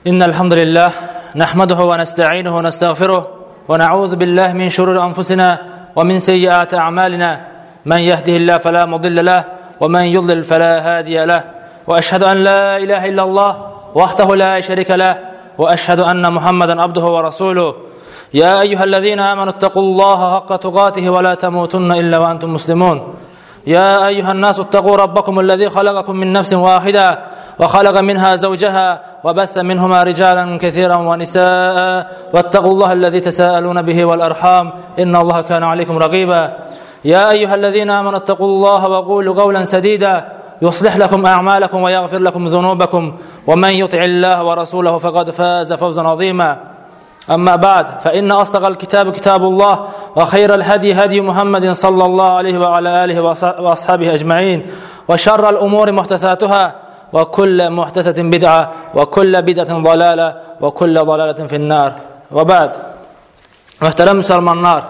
إن الحمد لله نحمده ونستعينه ونستغفره ونعوذ بالله من شرور أنفسنا ومن سيئات أعمالنا من يهده الله فلا مضل له ومن يضلل فلا هادي له وأشهد أن لا إله إلا الله وحده لا شريك له وأشهد أن محمدا عبده ورسوله يا أيها الذين آمنوا اتقوا الله حق تقاته ولا تموتن إلا وأنتم مسلمون يا أيها الناس اتقوا ربكم الذي خلقكم من نفس واحدة وخلق منها زوجها وبث منهما رجالا كثيرا ونساء واتقوا الله الذي تساءلون به والأرحام إن الله كان عليكم رقيبا يا أيها الذين آمنوا اتقوا الله وقولوا قولا سديدا يصلح لكم أعمالكم ويغفر لكم ذنوبكم ومن يطع الله ورسوله فقد فاز فوزا عظيما أما بعد فإن أصدق الكتاب كتاب الله وخير الهدي هدي محمد صلى الله عليه وعلى آله وأصحابه أجمعين وشر الأمور محدثاتها وكل محدثة بدعة وكل بدعة ضلالة وكل ضلالة في النار وبعد Möhtərəm müsəlmanlar,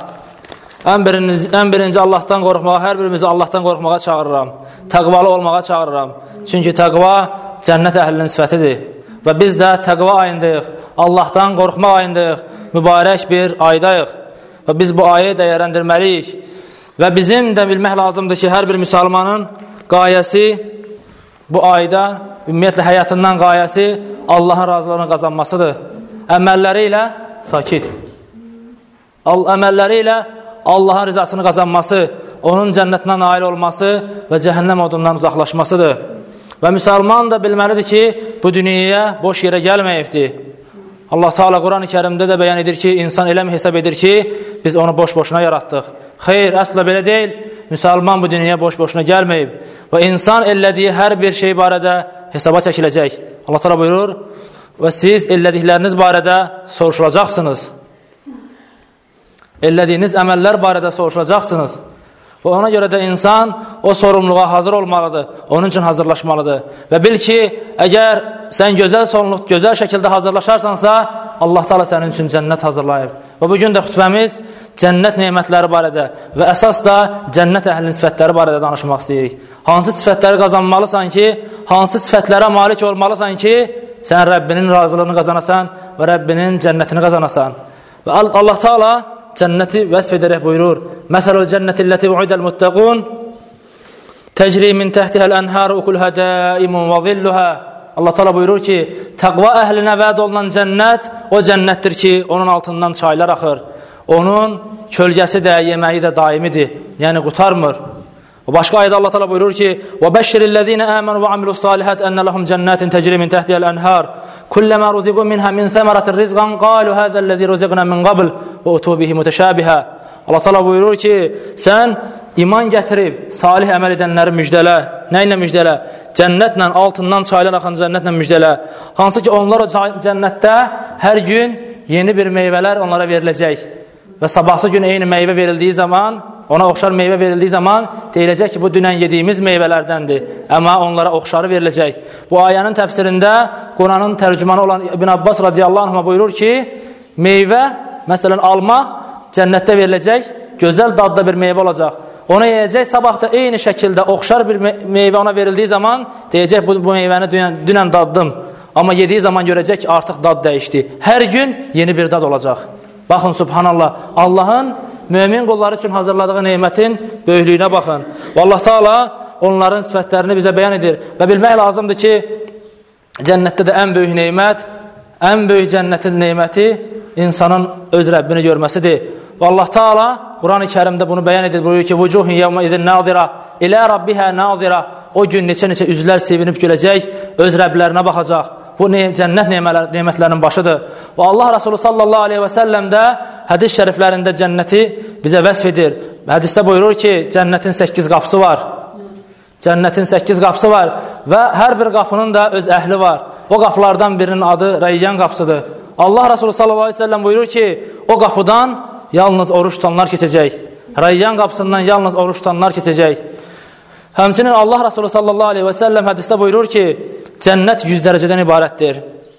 ən birinci Allahdan qorxmağa, hər birimizi Allahdan qorxmağa çağırıram, təqvalı olmağa çağırıram. Çünki təqva cənnət əhlinin sifətidir və biz də təqva ayındayıq, Allahdan qorxmaq ayındayıq, mübarək bir aydayıq və biz bu ayı dəyərləndirməliyik və bizim də bilmək lazımdır ki, hər bir müsəlmanın qayəsi bu ayda, ümumiyyətlə həyatından qayəsi Allahın razılığını qazanmasıdır. Əməlləri ilə sakit. Əməlləri ilə Allahın rizasını qazanması, onun cənnətinə nail olması və cəhənnəm odundan uzaqlaşmasıdır. Və müsəlman da bilməlidir ki, bu dünyaya boş yerə gəlməyibdir. Allah Teala Quran-ı Kərimdə də bəyan edir ki, insan elə mi hesab edir ki, biz onu boş-boşuna yaratdıq. Xeyr, əsla belə deyil. Müsəlman bu dünyaya boş-boşuna gəlməyib və insan elədiyi hər bir şey barədə hesaba çəkiləcək. Allah Teala buyurur, və siz elədikləriniz barədə soruşulacaqsınız. Elədiyiniz əməllər barədə soruşulacaqsınız. Və ona görə də insan o sorumluluğa hazır olmalıdır, onun üçün hazırlaşmalıdır. Və bil ki, əgər sən gözəl şəkildə hazırlaşarsansa, Allah Teala sənin üçün cənnət hazırlayıb. Və bugün də xütbəmiz cənnət nemətləri barədə və əsas da cənnət əhlinin sifətləri barədə danışmaq istəyirik. Hansı sifətləri qazanmalısan ki, hansı sifətlərə malik olmalısan ki, sən Rəbbinin razılığını qazanasan və Rəbbinin cənnətini qazanasan. Və Allah Teala cənnəti vəsf edərək buyurur, Məsəlul cənnəti ləti u'idəl muttəqun təcri min təhtihəl ənhəru ukulhə daimun və zilluhə. Allah Teala buyurur ki, təqva əhlinə vəd olunan cənnət o cənnətdir ki, onun altından çaylar axır. Onun kölgəsi də, yeməyi də daimidir, yəni qutarmır. Başqa ayədə Allah Teala buyurur ki, وَبَشِّرِ الَّذِينَ آمَنُوا وَعَمِلُوا الصَّالِحَاتِ أَنَّ لَهُمْ جَنَّاتٍ تَجْرِي مِنْ تَحْتِهَا الْأَنْهَارُ كُلَّمَا رُزِقُوا مِنْهَا مِنْ ثَمَرَةٍ رِزْقًا قَالُوا هَذَا الَّذِي رُزِقْنَا مِنْ قَبْلُ وَأُتُوا بِهِ مُتَشَابِهًا. Allah Teala buyurur ki, sən iman gətirib salih əməl edənləri müjdələ. Nə ilə müjdələ? Cənnətlə, altından çaylar axan cənnətlə müjdələ. Hansı ki, onlar o cənnətdə hər gün yeni bir meyvələr onlara veriləcək. Və sabahsı gün eyni meyvə verildiyi zaman, ona oxşar meyvə verildiyi zaman deyiləcək ki, bu dünən yediyimiz meyvələrdəndir. Amma onlara oxşarı veriləcək. Bu ayənin təfsirində Quranın tərcümanı olan İbn Abbas radiyallahu anhuma buyurur ki, meyvə, məsələn alma cənnətdə veriləcək, gözəl dadda bir meyvə olacaq. Ona yeyəcək, sabah da eyni şəkildə oxşar bir meyvə ona verildiyi zaman deyəcək, bu meyvəni dünən daddım. Amma yediyi zaman görəcək ki, artıq dad dəyişdi. Hər gün yeni bir dad olacaq. Baxın, subhanallah, Allahın mömin qulları üçün hazırladığı neymətin böyüklüyünə baxın. Və Allah Teala onların sifətlərini bizə bəyan edir. Və bilmək lazımdır ki, cənnətdə də ən böyük neymət, ən böyük cənnətin neyməti insanın öz Rəbbini görməsidir. Və Allah Teala Quran-ı Kərimdə bunu bəyan edir. Buyurur ki, "Vucuhun yevmə izin nazira, ilə rabbihə nazira." O gün neçə-neçə üzlər sevinib güləcək, öz Rəblərinə baxacaq. Bu cənnət nemətlərinin başıdır. Və Allah Resulü sallallahu aleyhi və səlləm də hədis şəriflərində cənnəti bizə vəsf edir. Hədisdə buyurur ki, cənnətin 8 qapısı var. Cənnətin 8 qapısı var və hər bir qapının da öz əhli var. O qapılardan birinin adı Rəyyan qapısıdır. Allah Resulü sallallahu aleyhi və səlləm buyurur ki, o qapıdan yalnız oruç tutanlar keçəcək. Rəyyan qapısından yalnız oruç tutanlar keçəcək. Həmçinin Allah Resulü sallallahu aleyhi və səlləm hədisdə buyurur ki, cənnət 100 dərəcədən ibarətdir.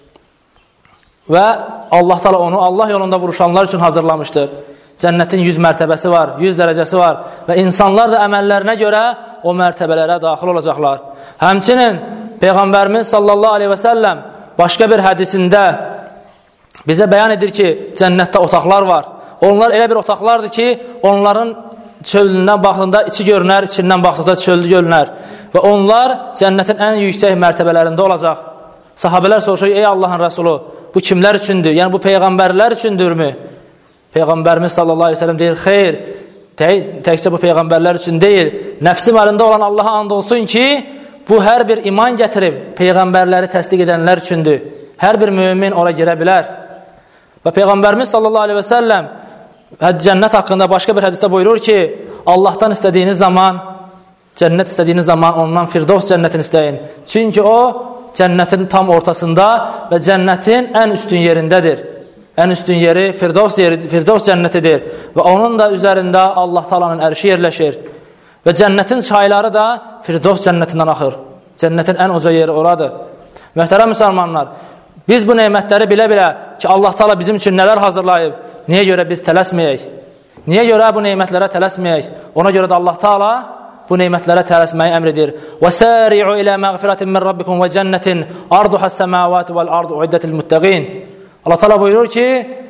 Və Allah Teala onu Allah yolunda vuruşanlar üçün hazırlamışdır. Cənnətin 100 mərtəbəsi var, 100 dərəcəsi var və insanlar da əməllərinə görə o mərtəbələrə daxil olacaqlar. Həmçinin Peyğəmbərimiz sallallahu aleyhi və səlləm başqa bir hədisində bizə bəyan edir ki, cənnətdə otaqlar var. Onlar elə bir otaqlardır ki, onların çölündən baxdığında içi görünər, içindən baxdıqda çöldü görünər. Və onlar cənnətin ən yüksək mərtəbələrində olacaq. Sahabələr soruşur, ey Allahın Rəsulu, bu kimlər üçündür? Yəni bu peyğəmbərlər üçündürmü? Peyğəmbərimiz sallallahu aleyhi ve sellem deyir, xeyr, təkcə bu peyğəmbərlər üçün deyil. Nəfsim əlində olan Allaha and olsun ki, bu hər bir iman gətirib peyğəmbərləri təsdiq edənlər üçündür. Hər bir mümin ora girə bilər. Və Peyğəmbərimiz sallallahu aleyhi ve sellem cənnət haqqında başqa bir hədisdə buyurur ki, Allahdan istədiyiniz zaman, cənnət istədiyiniz zaman ondan Firdovs cənnətini istəyin. Çünki o, cənnətin tam ortasında və cənnətin ən üstün yerindədir. Ən üstün yeri Firdovs cənnətidir. Və onun da üzərində Allah Taala'nın ərşi yerləşir. Və cənnətin çayları da Firdovs cənnətindən axır. Cənnətin ən uca yeri oradır. Möhtərəm müsəlmanlar, biz bu nemətləri bilə-bilə ki, Allah Taala bizim üçün nələr hazırlayıb, niyə görə biz tələsməyək? Niyə görə bu nemətlərə tələsməyək? Ona görə də Allah Taala bu nemətlərə tələsməyi əmr edir. وَسَارِعُوا إِلَى مَغْفِرَةٍ مِنْ رَبِّكُمْ وَجَنَّةٍ عَرْضُهَا السَّمَاوَاتُ وَالْأَرْضُ أُعِدَّتْ لِلْمُتَّقِينَ. Allah Taala buyurur ki,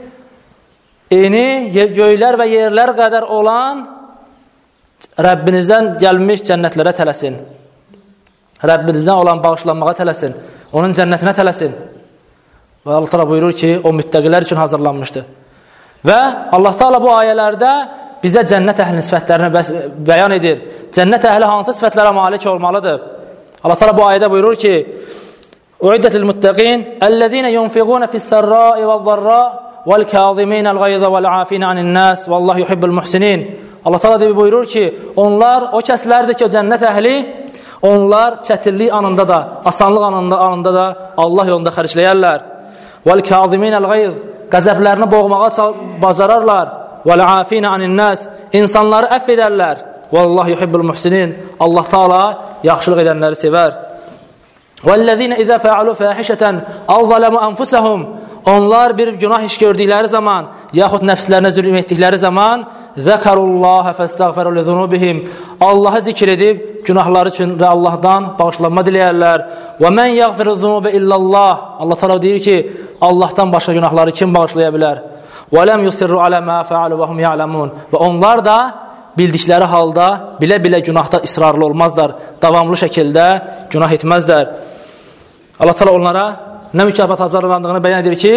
eni göylər və yerlər qədər olan Rəbbinizdən gəlmiş cənnətlərə tələsin. Rəbbinizdən olan bağışlanmağa tələsin. Onun cənnətinə tələsin. Və Allah Taala buyurur ki, o müttəqilər üçün hazırlanmışdır. Və Allah Taala bu ayələrdə bizə cənnət əhlinin sifətlərini bəyan edir. Cənnət əhli hansı sifətlərə malik olmalıdır? Allah Taala bu ayədə buyurur ki, "Uiddat lil-muttaqin ellezina yunfiquna fis-sarra'i vel-dharra vel-kazimina el-ghayza vel-afina anin-nas vallahu yuhibbul muhsinin." Allah Taala buyurur ki, onlar o kəslərdir ki, o cənnət əhli, onlar çətinlik anında da, asanlıq anında da Allah yolunda xərcləyərlər. Vel-kazimina el-ghayz, qəzəblərini boğmağa bacararlar. وَالْعَافِينَ عَنِ النَّاسِ, insanları əff edərlər. وَاللّٰهُ يُحِبُّ الْمُحْسِنِينَ, Allah Taala yaxşılıq edənləri sevər. وَالَّذِينَ إِذَا فَعَلُوا فَاحِشَةً أَوْ ظَلَمُوا أَنفُسَهُمْ, onlar bir günah iş gördükləri zaman, yaxud nəfslərinə zülm etdikləri zaman, ذَكَرُوا اللّٰهَ فَاسْتَغْفَرُوا لِذُنُوبِهِمْ, Allahı zikr edib, günahları üçün də Allahdan bağışlanma diləyərlər. وَمَنْ يَغْفِرُ الذُّنُوبَ إِلَّا اللّٰهِ, Allah Taala deyir ki, Allahdan başqa günahları kim bağışlaya bilər? وَلَمْ يُصِرُّوا عَلَى مَا فَعَلُوا وَهُمْ يَعْلَمُونَ, və onlar da bildikləri halda bilə-bilə günahda israrlı olmazlar, davamlı şəkildə günah etməzlər. Allah Taala onlara nə mükafat hazırlandığını bəyan edir ki,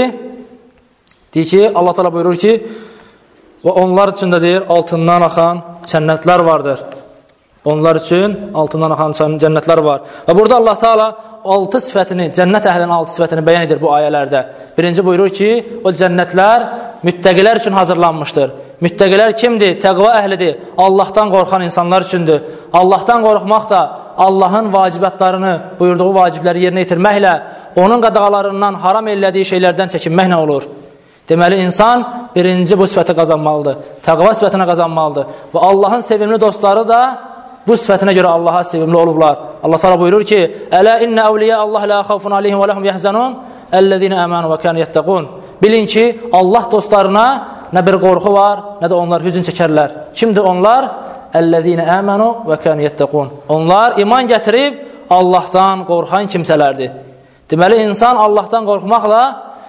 Allah Taala buyurur ki, və onlar üçün də deyir, altından axan cənnətlər vardır. Onlar üçün altından axan cənnətlər var. Və burada Allah Taala 6 sifətini, cənnət əhlinin 6 sifətini bəyan edir bu ayələrdə. Birinci buyurur ki, o cənnətlər müttəqilər üçün hazırlanmışdır. Müttəqilər kimdir? Təqva əhlidir. Allahdan qorxan insanlar üçündür. Allahdan qorxmaq da Allahın vacibətlərini, buyurduğu vacibləri yerinə yetirməklə, onun qadağalarından haram elədiyi şeylərdən çəkinməklə olur. Deməli, insan birinci bu sifəti qazanmalıdır. Təqva sifətini qazanmalıdır. Və Allahın sevimli dostları da bu sifətinə görə Allaha sevimli olublar. Allah Taala buyurur ki, "Ələ innə əvliya Allah la xawfun aleyhim və lahum yahzanun ellezina amanu və kanu yattaqun." Bilin ki, Allah dostlarına nə bir qorxu var, nə də onlar hüzün çəkərlər. Kimdir onlar? Ellezina amanu və kanu yattaqun. Onlar iman gətirib Allahdan qorxan kimsələrdir. Deməli, insan Allahdan qorxmaqla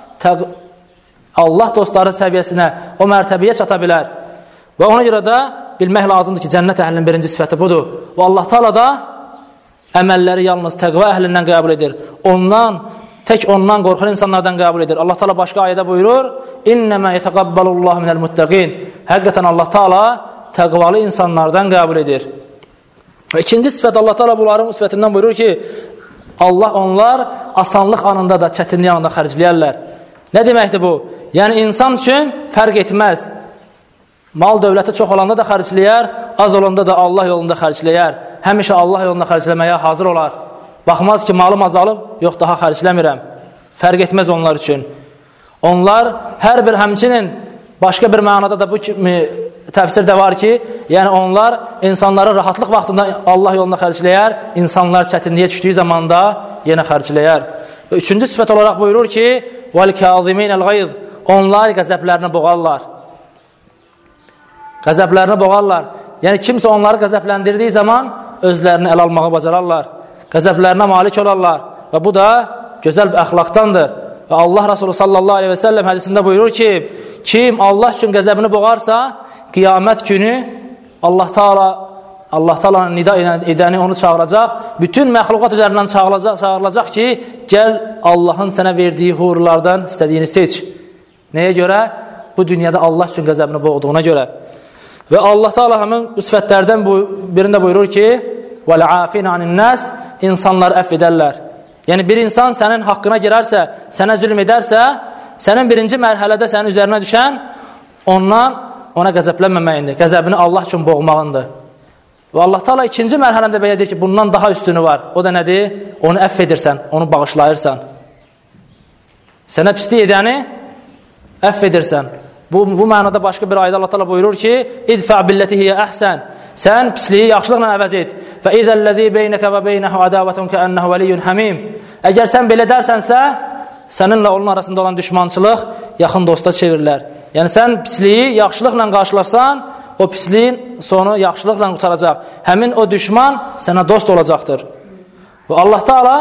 Allah dostları səviyyəsinə, o mərtəbəyə çata bilər. Və ona görə də bilmək lazımdır ki, cənnət əhlinin birinci sifəti budur. Və Allah Taala da əməlləri yalnız təqva əhlindən qəbul edir. Tək ondan qorxan insanlardan qəbul edir. Allah Taala başqa ayədə buyurur, "İnnəmə yetəqabbalullahu minəl-muttəqin." Həqiqətən Allah Taala təqvalı insanlardan qəbul edir. Və ikinci sifət Allah Taala bunların sifətindən buyurur ki, onlar asanlıq anında da, çətinlik anında xərcləyərlər. Nə deməkdir bu? Yəni insan üçün fərq etməz. Mal dövləti çox olanda da xərcləyər, az olanda da Allah yolunda xərcləyər. Həmişə Allah yolunda xərcləməyə hazır olar. Baxmaz ki, malım azalıb, yox daha xərcləmirəm. Fərq etməz onlar üçün. Onlar hər bir həmçinin başqa bir mənada da bu kimi təfsir də var ki, yəni onlar insanları rahatlıq vaxtında Allah yolunda xərcləyər, insanlar çətinliyə düşdüyü zamanda yenə xərcləyər. Və üçüncü sifət olaraq buyurur ki, وَالْكَاظِمِينَ الْغَيْظِ, onlar qəzəblərini boğarlar. Qəzəblərini boğarlar. Yəni kimsə onları qəzəbləndirdiyi zaman özlərini əl almağı bacararlar. Qəzəblərinə malik olarlar. Və bu da gözəl bir əxlaqdandır. Və Allah Rasulü sallallahu aleyhi və səlləm hədisində buyurur ki, kim Allah üçün qəzəbini boğarsa, qiyamət günü Allah Teala nida edəni onu çağıracaq, bütün məxluqat üzərindən çağırılacaq ki, gəl Allahın sənə verdiyi hurlardan istədiyini seç. Nəyə görə? Bu dünyada Allah üçün qəzəbini boğduğuna görə. Və Allah Teala həmin sifətlərdən birində buyurur ki, وَالْعَافِينَ عَنِ النَّاسِ İnsanlar əff edərlər. Yəni, bir insan sənin haqqına girərsə, sənə zülm edərsə, sənin birinci mərhələdə sənin üzərinə düşən ona qəzəblənməməyindir, qəzəbini Allah üçün boğmağındır. Və Allah Teala ikinci mərhələndə belə deyir ki, bundan daha üstünü var. O da nədir? Onu əff edirsən, onu bağışlayırsan. Sənə pislik edəni əff edirsən. Bu mənada başqa bir ayda Allah Teala buyurur ki, İdfə billəti hiyə əhsən. Sən pisliyi yaxşılıqla əvəz et. Fə izəlləzi beynəkə və beynəhu ədavətun kəənnəhu vəliyyun həmim. Əgər sən belə dərsənsə, səninlə onun arasında olan düşmançılıq yaxın dosta çevirilər. Yəni, sən pisliyi yaxşılıqla qarşılarsan, o pisliyin sonu yaxşılıqla qutaracaq. Həmin o düşman sənə dost olacaqdır. Və Allah Teala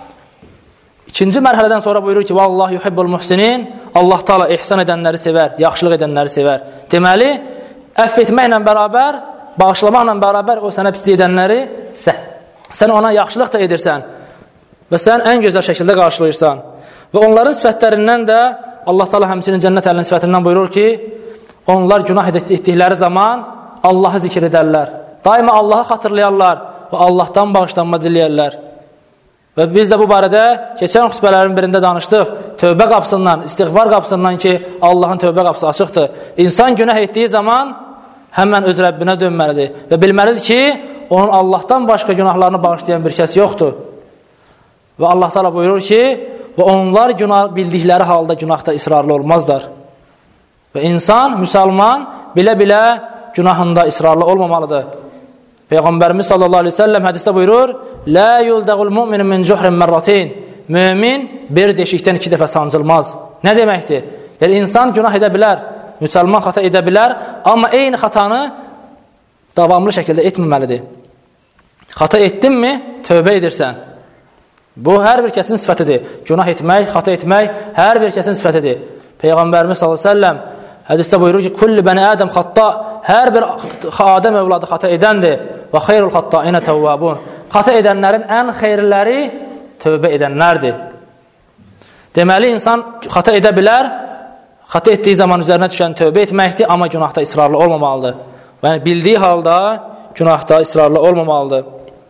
ikinci mərhələdən sonra buyurur ki, Vallahu yuhibbul muhsinin. Allah Teala ihsan edənləri sevər, yaxşılıq edənləri sevər. Deməli, əff etməklə bərabər, bağışlamaqla bərabər o sənə pislik edənləri sən ona yaxşılıq da edirsən və sən ən gözəl şəkildə qarşılayırsan. Və onların sifətlərindən də Allah Teala həmçinin cənnət əhlinin sifətindən buyurur ki, onlar günah etdikləri zaman Allahı zikr edərlər. Daima Allahı xatırlayarlar və Allahdan bağışlanma diləyərlər. Və biz də bu barədə keçən xütbələrin birində danışdıq. Tövbə qapısından, istiğfar qapısından ki, Allahın tövbə qapısı açıqdır. İnsan günah etdiyi zaman həmən öz Rəbbinə dönməlidir və bilməlidir ki, onun Allahdan başqa günahlarını bağışlayan bir kəs yoxdur. Və Allah Teala buyurur ki, və onlar günah bildikləri halda günahda israrlı olmazlar. Və insan, müsəlman bilə-bilə günahında israrlı olmamalıdır. Peyğəmbərimiz sallallahu aleyhi ve sellem hədisdə buyurur, Lə yuldəğul mu'minin min cuhrin mərratin. Mümin bir deşikdən 2 dəfə sancılmaz. Nə deməkdir? Yəni, insan günah edə bilər, müsəlman xata edə bilər, amma eyni xatanı davamlı şəkildə etməməlidir. Xata etdinmi, tövbə edirsən. Bu, hər bir kəsin sifətidir. Günah etmək, xata etmək, hər bir kəsin sifətidir. Peyğəmbərimiz sallallahu aleyhi ve sellem hədisdə buyurur ki, Kulli bəni ədəm xatta, hər bir Adəm övladı xata edəndir və xeyrul xattainə təvvabun. Xata edənlərin ən xeyirləri tövbə edənlərdir. Deməli, insan xata edə bilər, xata etdiyi zaman üzərinə düşən tövbə etməkdir, amma günahda israrlı olmamalıdır. Yəni, bildiyi halda günahda israrlı olmamalıdır.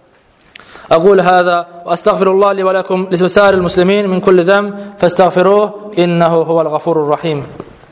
Əqul həzə və əstəğfirullah li və ləkum lisvəsəril muslimin min kulli zəm fəstəğfiruh innəhu huvəl qafurur rahim.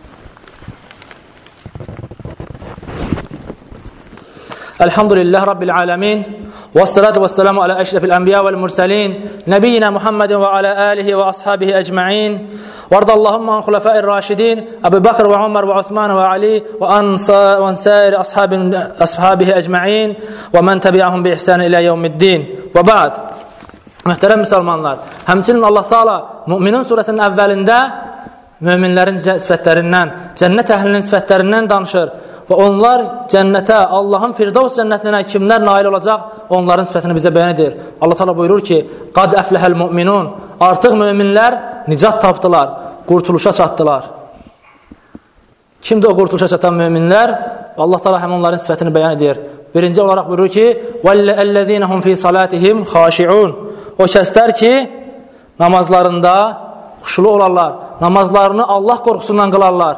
Elhamdülillah Rabbil alemin və s-salatu və s-salamu alə əşrafil ənbiya vəl mürsəlin nəbiyyina Muhammedin və alə alihi və ashabihi əcma'in və ardallahumma an xulafəir raşidin Əbu Bakr və Umar və Osman və Ali və ansari ashabihi əcma'in və mən təbi'ahum bi ihsan ilə yevmiddin və ba'd. Mühtərəm müsəlmanlar, həmçinin Allah Teala Müminin surəsinin əvvəlində müminlərin sifətlərindən, cənnət əhlinin sifətlərindən danışır. Və onlar cənnətə, Allahın Firdavs cənnətinə kimlər nail olacaq, onların sifətini bizə bəyan edir. Allah Teala buyurur ki, Qad əfləhəl müminun, artıq müminlər nicat tapdılar, qurtuluşa çatdılar. Kimdir o qurtuluşa çatan müminlər? Allah Teala həm onların sifətini bəyan edir. Birinci olaraq buyurur ki, وَالَّذِينَهُمْ فِي صَلَاتِهِمْ خَاشِعُونَ O kəslər ki, namazlarında xuşulu olarlar, namazlarını Allah qorxusundan qılarlar.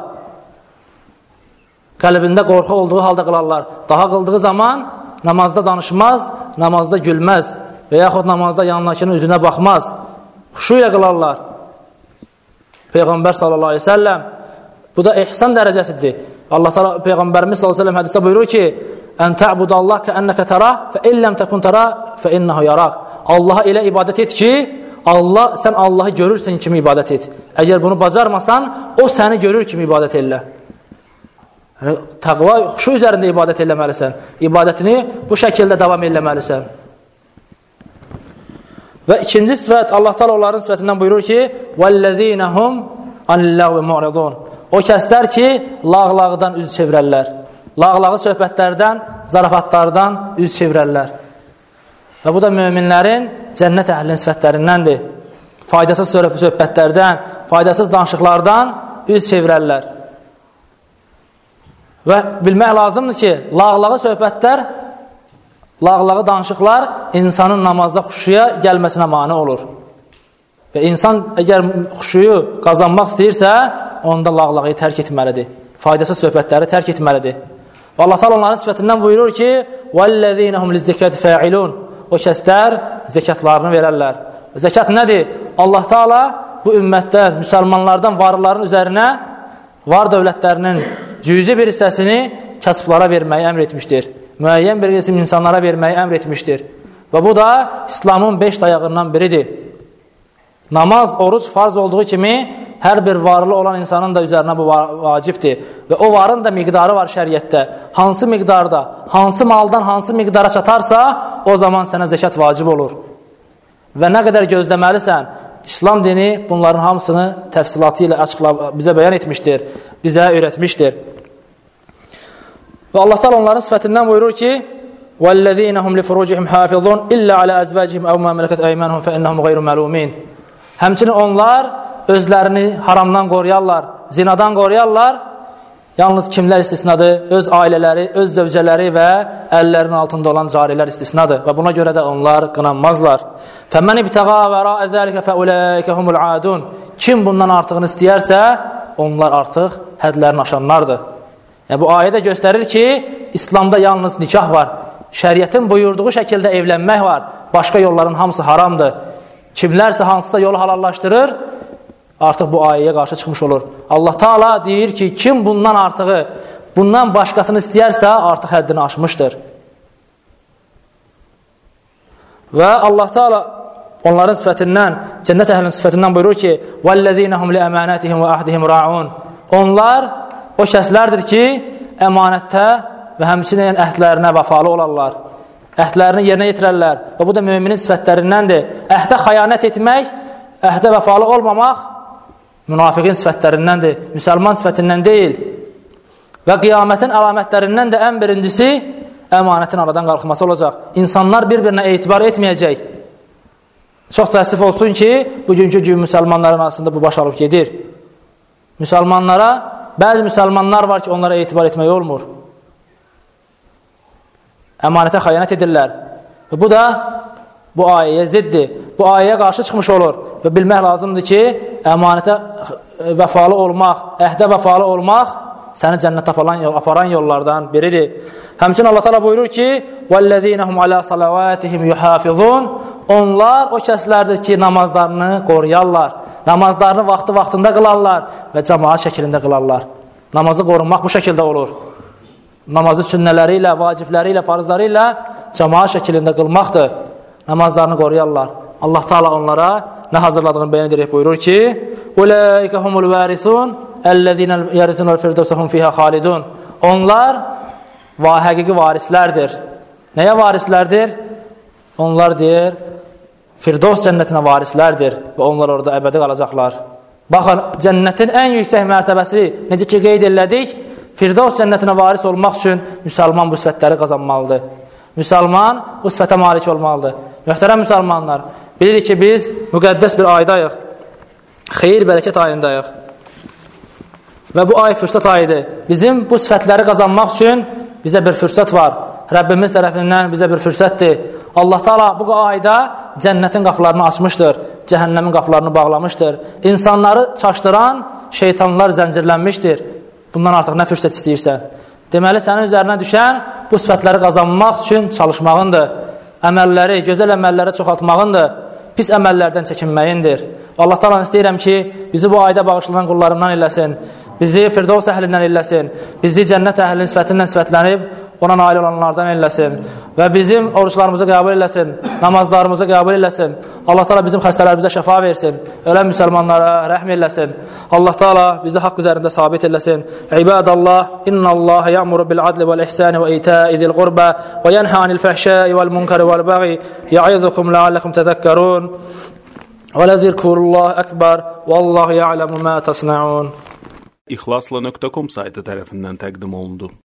Qəlbində qorxu olduğu halda qılarlar. Daha qıldığı zaman namazda danışmaz, namazda gülməz və yaxud namazda yanındakının üzünə baxmaz. Xuşu ilə qılarlar. Peyğəmbər sallallahu aleyhi ve sellem bu da ihsan dərəcəsidir. Allah Teala Peyğəmbərimiz sallallahu aleyhi ve sellem hədisdə buyurur ki, Ən tə'budallah kəənnəkə tərah fə illəm təkun tərah fə innəhu yaraq. Allaha elə ibadət et ki, sən Allahı görürsən kimi ibadət et. Əgər bunu bacarmasan, o səni görür kimi ibadət elə. Yəni, təqva, xuşu üzərində ibadət eləməlisən. İbadətini bu şəkildə davam eləməlisən. Və ikinci sifət, Allah Teala onların sifətindən buyurur ki, وَالَّذِينَ هُمْ عَنِ اللَّغْوِ مُعْرِضُونَ O kəslər ki, lağlağıdan üz çevirərlər. Lağlağı söhbətlərdən, zarafatlardan üz çevirərlər. Və bu da möminlərin cənnət əhlinin sifətlərindəndir. faydasız söhbətlərdən, faydasız danışıqlardan üz çevirərlər. Və bilmək lazımdır ki, lağlağı söhbətlər, lağlağı danışıqlar insanın namazda xuşuya gəlməsinə mane olur. Və insan əgər xuşuyu qazanmaq istəyirsə, onda lağlağı tərk etməlidir. Faydasız söhbətləri tərk etməlidir. Və Allah Teala onların sifətindən buyurur ki, وَالَّذِينَ هُمْ لِلزَّكَاةِ فَاعِلُونَ O kəslər zəkatlarını verərlər. Zəkat nədir? Allah Teala bu ümmətdən, müsəlmanlardan varlıların üzərinə var dövlətlərinin cüzi bir hissəsini kasıblara verməyi əmr etmişdir. Müəyyən bir qism insanlara verməyi əmr etmişdir. Və bu da İslamın 5 dayağından biridir. Namaz, oruc farz olduğu kimi hər bir varlı olan insanın da üzərinə bu vacibdir. Və o varın da miqdarı var şəriətdə. Hansı miqdarda, hansı maldan hansı miqdara çatarsa, o zaman sənə zəkat vacib olur. Və nə qədər gözləməlisən, İslam dini bunların hamısını təfsilatı ilə bizə bəyan etmişdir, bizə öyrətmişdir. Və Allah Teala onların sifətindən buyurur ki, وَالَّذِينَ هُمْ لِفُرُوجِهِمْ حَافِظُونَ إِلَّا عَلَى أَزْوَاجِهِمْ أَوْ مَا مَلَكَتْ أَيْمَانُهُمْ فَإِنَّهُمْ غَيْرُ مَلُومِينَ Həmçinin onlar özlərini haramdan qoruyarlar, zinadan qoruyarlar. Yalnız kimlər istisnadır? Öz ailələri, öz zövcələri və əllərinin altında olan carilər istisnadır. Və buna görə də onlar qınanmazlar. فَمَنِ ابْتَغَى وَرَاءَ ذَلِكَ فَأُولَٰئِكَ هُمُ الْعَادُونَ Kim bundan artığını istəyərsə, onlar artıq hədlərini aşanlardır. Yəni, bu ayədə göstərir ki, İslamda yalnız nikah var. Şəriətin buyurduğu şəkildə evlənmək var. Başqa yolların hamısı haramdır. Kimlərsə hansısa yolu halallaşdırır, artıq bu ayəyə qarşı çıxmış olur. Allah Teala deyir ki, kim bundan artığı, bundan başqasını istəyərsə, artıq həddini aşmışdır. Və Allah Teala onların sifətindən, cənnət əhlinin sifətindən buyurur ki, وَالَّذِينَ هُمْ لِأَمَانَاتِهِمْ وَأَحْدِهِمْ رَاعُونَ Onlar o kəslərdir ki, əmanətdə və həmçinin əhdlərinə vəfalı olarlar. Əhdlərini yerinə yetirərlər. Və bu da müminin sifətlərindəndir. Əhdə xəyanət etmək, əhdə vəfalı olmamaq münafiqin sifətlərindəndir. Müsəlman sifətindən deyil. Və qiyamətin əlamətlərindən də ən birincisi əmanətin aradan qalxması olacaq. İnsanlar bir-birinə etibar etməyəcək. Çox təəssüf olsun ki, bugünkü gün müsəlmanların arasında bu baş alıb gedir. Müsəlmanlara, bəzi müsəlmanlar var ki, onlara etibar etmək olmur. Əmanətə xəyanət edirlər. Və bu da bu ayəyə ziddir. Bu ayəyə qarşı çıxmış olur. Və bilmək lazımdır ki, əmanətə vəfalı olmaq, əhdə vəfalı olmaq səni cənnətə aparan yollardan biridir. Həmçinin Allah Teala buyurur ki, وَالَّذِينَ هُمْ عَلَى صَلَوَاتِهِمْ يُحَافِظُونَ Onlar o kəslərdir ki, namazlarını qoruyarlar. Namazlarını vaxtında qılarlar və cəmaat şəklində qılarlar. Namazı qorunmaq bu şəkildə olur. Namazı sünnələri ilə, vacibləri ilə, farzları ilə cəmaat şəklində qılmaqdır. Namazlarını qoruyarlar. Allah Teala onlara nə hazırladığını bəyan edərək buyurur ki, أُولَٰئِكَ هُمُ الْوَارِثُونَ الَّذِينَ يَرِثُونَ الْفِرْدَوْسَ هُمْ فِيهَا خَالِدُونَ Onlar həqiqi varislərdir. Nəyə varislərdir? Onlar deyir, Firdevs cənnətinə varislərdir və onlar orada əbədi qalacaqlar. Baxın, cənnətin ən yüksək mərtəbəsi, necə ki qeyd elədik, Firdevs cənnətinə varis olmaq üçün müsəlman bu sifətləri qazanmalıdır. Müsəlman bu sifətə malik olmalıdır. Möhtərəm müsəlmanlar, bilirik ki, biz müqəddəs bir aydayıq, xeyir, bərəkət ayındayıq və bu ay fürsət ayıdır. Bizim bu sifətləri qazanmaq üçün bizə bir fürsət var. Rəbbimiz tərəfindən bizə bir fürsətdir. Allah Teala bu ayda cənnətin qapılarını açmışdır, cəhənnəmin qapılarını bağlamışdır. İnsanları çaşdıran şeytanlar zəncirlənmişdir. Bundan artıq nə fürsət istəyirsən? Deməli, sənin üzərinə düşən bu sifətləri qazanmaq üçün çalışmağındır. Əməlləri, gözəl əməlləri çoxaltmağındır. Pis əməllərdən çəkinməyindir. Allah Teala istəyirəm ki, bizi bu ayda bağışlanan qullarından eləsin. Bizi Firdevs əhlindən eləsin. Bizi cənnət əhlinin sifətindən sifətlənib ona nail olanlardan eləsin. Və bizim oruçlarımızı qəbul eləsin. Namazlarımızı qəbul eləsin. Allah Teala bizim xəstələrimizə şəfa versin. Ölən müsəlmanlara rəhm eləsin. Allah Teala bizi haqq üzərində sabit eləsin. İbadallah, innallaha ya'muru bil adli vel ihsani ve ita'i zil qurba ve yenha anil fahşai vel munkari vel baghi ya'izukum la'allakum tezekkerun. Ve lezikrullahi ekber vallahu ya'lemu ma tasna'un. İxlasla.com saytı tərəfindən təqdim olundu.